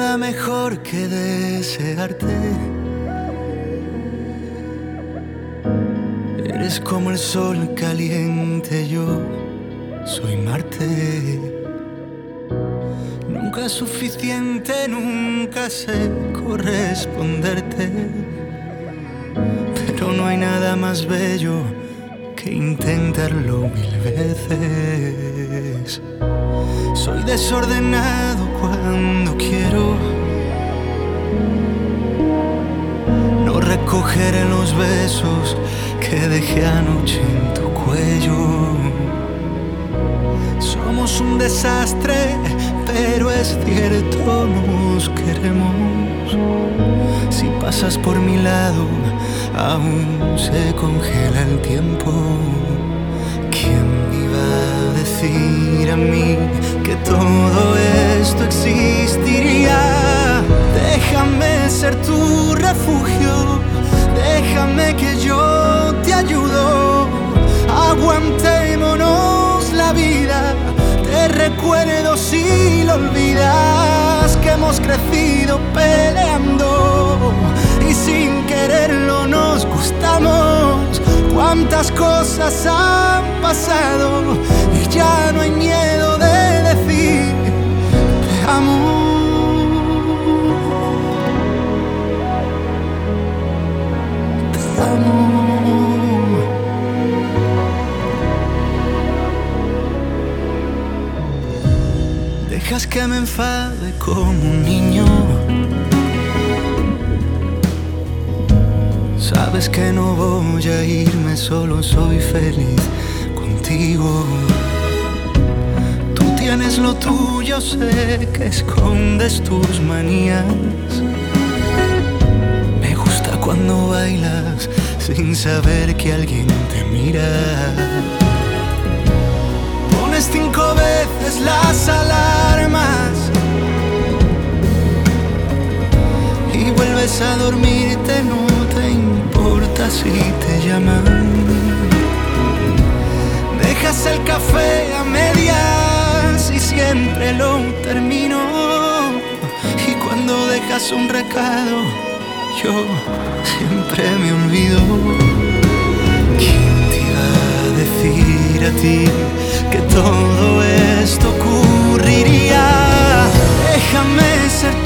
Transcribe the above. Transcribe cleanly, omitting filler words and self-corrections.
nada mejor que desearte. Eres como el sol caliente, yo soy Marte. Nunca es suficiente, nunca sé corresponderte, pero no hay nada más bello que intentarlo 1000 veces. Soy desordenado cuando quiero, no recogeré los besos que dejé anoche en tu cuello. Somos un desastre, pero es cierto, nos queremos. Si pasas por mi lado, aún se congela el tiempo. ¿Quién me iba a decir a mí que todo esto existiría? Déjame ser tu refugio, déjame que yo te ayudo. Aguantémonos la vida, te recuerdo si lo olvidas, que hemos crecido peleando y sin quererlo nos gustamos. Cuántas cosas han pasado y ya no hay miedo de decir te amo. Te amo. Dejas que me enfade como un niño. Sabes que no voy a irme, solo soy feliz contigo. Tú tienes lo tuyo, sé que escondes tus manías. Me gusta cuando bailas sin saber que alguien te mira. Pones 5 veces las alarmas y vuelves a dormirte, no te importa si te llaman. Dejas el café a medias y siempre lo termino. Y cuando dejas un recado, yo siempre me olvido. ¿Quién te iba a decir a ti que todo esto ocurriría? Déjame ser